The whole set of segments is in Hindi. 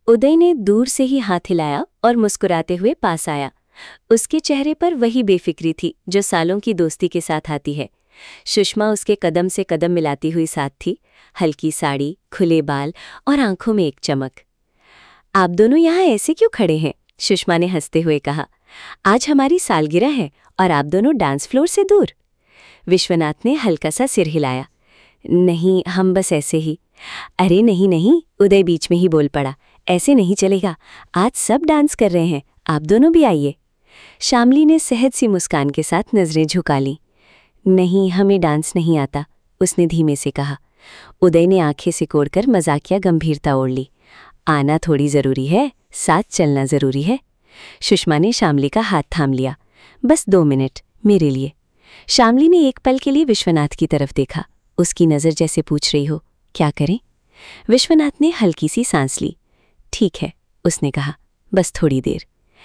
उदय ने दूर से ही हाथ हिलाया और मुस्कुराते हुए पास आया। उसके चेहरे पर वही बेफिक्री थी जो सालों की दोस्ती के साथ आती है। सुषमा उसके कदम से कदम मिलाती हुई साथ थी, हल्की साड़ी, खुले बाल और आंखों में एक चमक। आप दोनों यहाँ ऐसे क्यों खड़े हैं? सुषमा ने हंसते हुए कहा। आज हमारी सालगिरह है और आप दोनों डांस फ्लोर से दूर। विश्वनाथ ने हल्का सा सिर हिलाया। नहीं, हम बस ऐसे ही। अरे नहीं नहीं, उदय बीच में ही बोल पड़ा। ऐसे नहीं चलेगा, आज सब डांस कर रहे हैं, आप दोनों भी आइए। शामली ने सहज सी मुस्कान के साथ नजरें झुका लीं। नहीं, हमें डांस नहीं आता, उसने धीमे से कहा। उदय ने आंखें सिकोड़कर मजाकिया गंभीरता ओढ़ ली। आना थोड़ी जरूरी है, साथ चलना जरूरी है। सुषमा ने शामली का हाथ थाम लिया। बस 2 मिनट मेरे लिए। शामली ने एक पल के लिए विश्वनाथ की तरफ देखा। उसकी नज़र जैसे पूछ रही हो, क्या करें? विश्वनाथ ने हल्की सी सांस ली। ठीक है, उसने कहा, बस थोड़ी देर।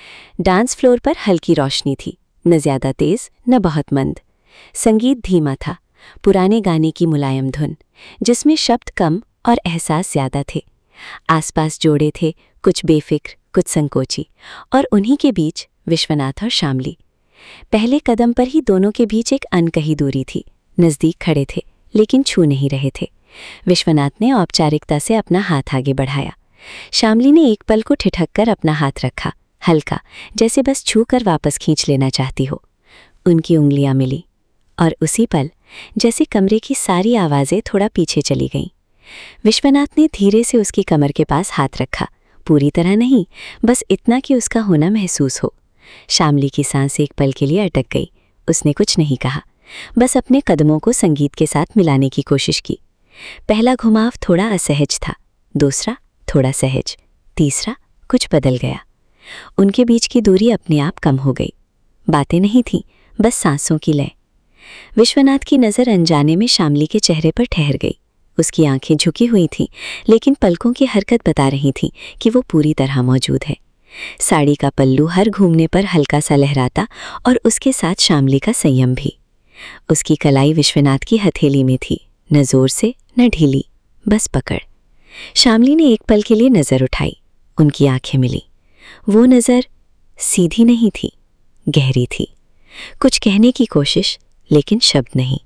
डांस फ्लोर पर हल्की रोशनी थी, न ज्यादा तेज न बहुत मंद। संगीत धीमा था, पुराने गाने की मुलायम धुन, जिसमें शब्द कम और एहसास ज्यादा थे। आसपास जोड़े थे, कुछ बेफिक्र, कुछ संकोची, और उन्हीं के बीच विश्वनाथ और शामली। पहले कदम पर ही दोनों के बीच एक अनकही दूरी थी। नज़दीक खड़े थे, लेकिन छू नहीं रहे थे। विश्वनाथ ने औपचारिकता से अपना हाथ आगे बढ़ाया। शामली ने एक पल को ठिठक कर अपना हाथ रखा, हल्का, जैसे बस छू कर वापस खींच लेना चाहती हो। उनकी उंगलियां मिली, और उसी पल जैसे कमरे की सारी आवाज़ें थोड़ा पीछे चली गईं। विश्वनाथ ने धीरे से उसकी कमर के पास हाथ रखा, पूरी तरह नहीं, बस इतना कि उसका होना महसूस हो। शामली की सांस एक पल के लिए अटक गई। उसने कुछ नहीं कहा, बस अपने कदमों को संगीत के साथ मिलाने की कोशिश की। पहला घुमाव थोड़ा असहज था, दूसरा थोड़ा सहज, तीसरा कुछ बदल गया। उनके बीच की दूरी अपने आप कम हो गई। बातें नहीं थीं, बस सांसों की लय। विश्वनाथ की नज़र अनजाने में शामली के चेहरे पर ठहर गई। उसकी आंखें झुकी हुई थीं, लेकिन पलकों की हरकत बता रही थी कि वो पूरी तरह मौजूद है। साड़ी का पल्लू हर घूमने पर हल्का सा लहराता, और उसके साथ शामली का संयम भी। उसकी कलाई विश्वनाथ की हथेली में थी, न जोर से न ढीली, बस पकड़। शामली ने एक पल के लिए नज़र उठाई। उनकी आंखें मिली। वो नज़र सीधी नहीं थी, गहरी थी। कुछ कहने की कोशिश, लेकिन शब्द नहीं।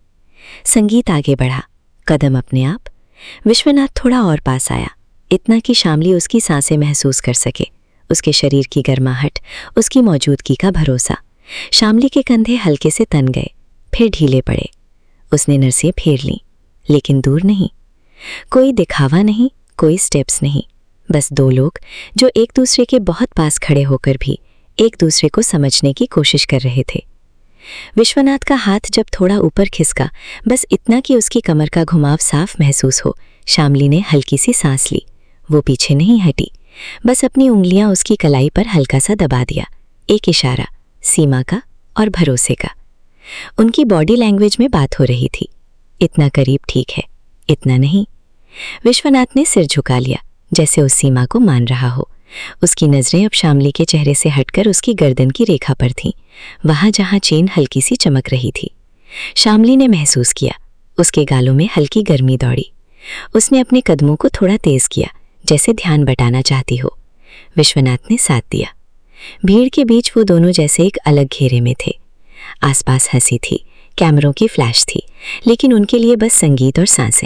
संगीत आगे बढ़ा, कदम अपने आप। विश्वनाथ थोड़ा और पास आया, इतना कि शामली उसकी सांसें महसूस कर सके, उसके शरीर की गर्माहट, उसकी मौजूदगी का भरोसा। शामली के कंधे हल्के से तन गए, फिर ढीले पड़े। उसने नसें फेर लीं, लेकिन दूर नहीं। कोई दिखावा नहीं, कोई स्टेप्स नहीं, बस 2 लोग जो एक दूसरे के बहुत पास खड़े होकर भी एक दूसरे को समझने की कोशिश कर रहे थे। विश्वनाथ का हाथ जब थोड़ा ऊपर खिसका, बस इतना कि उसकी कमर का घुमाव साफ महसूस हो, शामली ने हल्की सी सांस ली। वो पीछे नहीं हटी, बस अपनी उंगलियां उसकी कलाई पर हल्का सा दबा दिया। एक इशारा, सीमा का और भरोसे का। उनकी बॉडी लैंग्वेज में बात हो रही थी। इतना करीब ठीक है, इतना नहीं। विश्वनाथ ने सिर झुका लिया, जैसे उस सीमा को मान रहा हो। उसकी नजरें अब शामली के चेहरे से हटकर उसकी गर्दन की रेखा पर थीं, वहां जहां चेन हल्की सी चमक रही थी। शामली ने महसूस किया, उसके गालों में हल्की गर्मी दौड़ी। उसने अपने कदमों को थोड़ा तेज किया, जैसे ध्यान बटाना चाहती हो। विश्वनाथ ने साथ दिया। भीड़ के बीच वो दोनों जैसे एक अलग घेरे में थे। आसपास हंसी थी, कैमरों की फ्लैश थी, लेकिन उनके लिए बस संगीत और सांसें।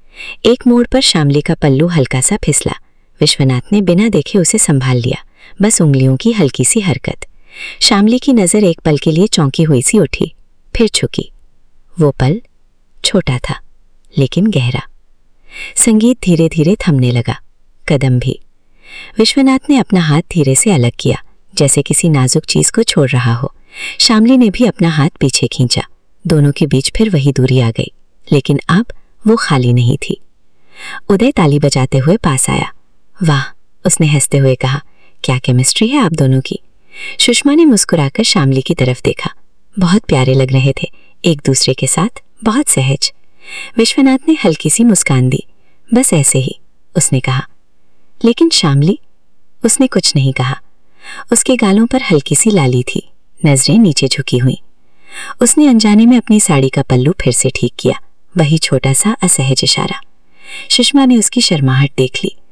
एक मोड़ पर शामली का पल्लू हल्का सा फिसला। विश्वनाथ ने बिना देखे उसे संभाल लिया, बस उंगलियों की हल्की सी हरकत। शामली की नज़र एक पल के लिए चौंकी हुई सी उठी, फिर झुकी। वो पल छोटा था, लेकिन गहरा। संगीत धीरे धीरे थमने लगा, कदम भी। विश्वनाथ ने अपना हाथ धीरे से अलग किया, जैसे किसी नाजुक चीज को छोड़ रहा हो। शामली ने भी अपना हाथ पीछे खींचा। दोनों के बीच फिर वही दूरी आ गई, लेकिन अब वो खाली नहीं थी। उदय ताली बजाते हुए पास आया। वाह, उसने हंसते हुए कहा, क्या केमिस्ट्री है आप दोनों की। सुषमा ने मुस्कुराकर शामली की तरफ देखा। बहुत प्यारे लग रहे थे, एक दूसरे के साथ बहुत सहज। विश्वनाथ ने हल्की सी मुस्कान दी। बस ऐसे ही, उसने कहा। लेकिन शामली, उसने कुछ नहीं कहा। उसके गालों पर हल्की सी लाली थी, नजरें नीचे झुकी हुई। उसने अनजाने में अपनी साड़ी का पल्लू फिर से ठीक किया, वही छोटा सा असहज इशारा। सुषमा ने उसकी शर्माहट देख ली।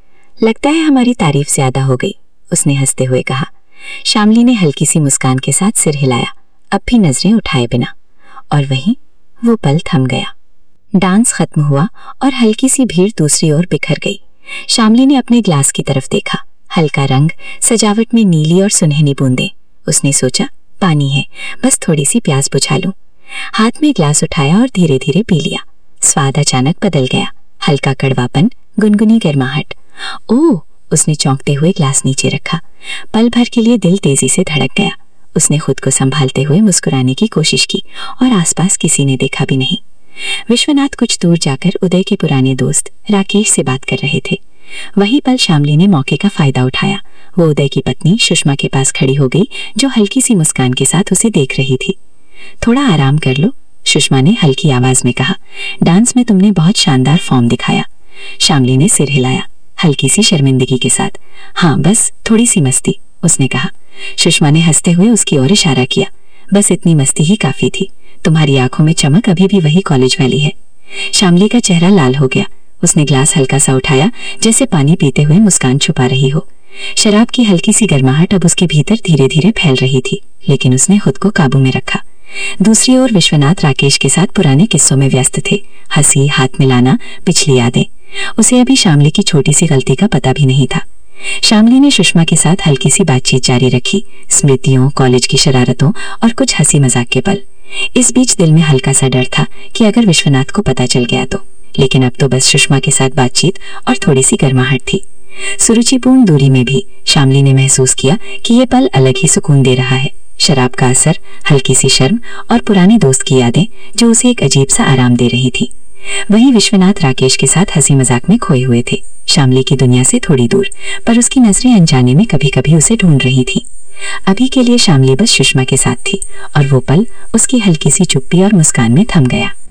लगता है हमारी तारीफ ज्यादा हो गई, उसने हंसते हुए कहा। शामली ने हल्की सी मुस्कान के साथ सिर हिलाया, अब भी नजरें उठाए बिना। और वहीं वो पल थम गया। डांस खत्म हुआ और हल्की सी भीड़ दूसरी ओर बिखर गई। शामली ने अपने ग्लास की तरफ देखा। हल्का रंग, सजावट में नीली और सुनहरी बूंदें। उसने सोचा, पानी है, बस थोड़ी सी प्यास बुझा लूं। हाथ में ग्लास उठाया और धीरे धीरे पी लिया। स्वाद अचानक बदल गया, हल्का कड़वापन, गुनगुनी गर्माहट। ओह, उसने चौंकते हुए ग्लास नीचे रखा। पल भर के लिए दिल तेजी से धड़क गया। उसने खुद को संभालते हुए मुस्कुराने की कोशिश की और आसपास किसी ने देखा भी नहीं। विश्वनाथ कुछ दूर जाकर उदय के पुराने दोस्त राकेश से बात कर रहे थे। वही पल शामली ने मौके का फायदा उठाया। वो उदय की पत्नी सुषमा के पास खड़ी हो गई, जो हल्की सी मुस्कान के साथ उसे देख रही थी। थोड़ा आराम कर लो, सुषमा ने हल्की आवाज में कहा। डांस में तुमने बहुत शानदार फॉर्म दिखाया। शामली ने सिर हिलाया, हल्की सी शर्मिंदगी के साथ। हाँ, बस थोड़ी सी मस्ती, उसने कहा। सुषमा ने हंसते हुए उसकी ओर इशारा किया। बस इतनी मस्ती ही काफी थी, तुम्हारी आंखों में चमक अभी भी वही कॉलेज वाली है। शामली का चेहरा लाल हो गया। उसने ग्लास हल्का सा उठाया, जैसे पानी पीते हुए मुस्कान छुपा रही हो। शराब की हल्की सी गर्माहट अब उसके भीतर धीरे धीरे फैल रही थी, लेकिन उसने खुद को काबू में रखा। दूसरी ओर विश्वनाथ राकेश के साथ पुराने किस्सों में व्यस्त थे। हंसी, हाथ मिलाना, पिछली यादें। उसे अभी शामली की छोटी सी गलती का पता भी नहीं था। शामली ने सुषमा के साथ हल्की सी बातचीत जारी रखी, स्मृतियों, कॉलेज की शरारतों और कुछ हंसी मजाक के पल। इस बीच दिल में हल्का सा डर था कि अगर विश्वनाथ को पता चल गया तो, लेकिन अब तो बस सुषमा के साथ बातचीत और थोड़ी सी गर्माहट थी। सुरुचिपूर्ण दूरी में भी शामली ने महसूस किया कि ये पल अलग ही सुकून दे रहा है। शराब का असर, हल्की सी शर्म और पुराने दोस्त की यादें जो उसे एक अजीब सा आराम दे रही थी। वहीं विश्वनाथ राकेश के साथ हंसी मजाक में खोए हुए थे, शामली की दुनिया से थोड़ी दूर, पर उसकी नजरें अनजाने में कभी कभी उसे ढूंढ रही थी। अभी के लिए शामली बस सुषमा के साथ थी और वो पल उसकी हल्की सी चुप्पी और मुस्कान में थम गया।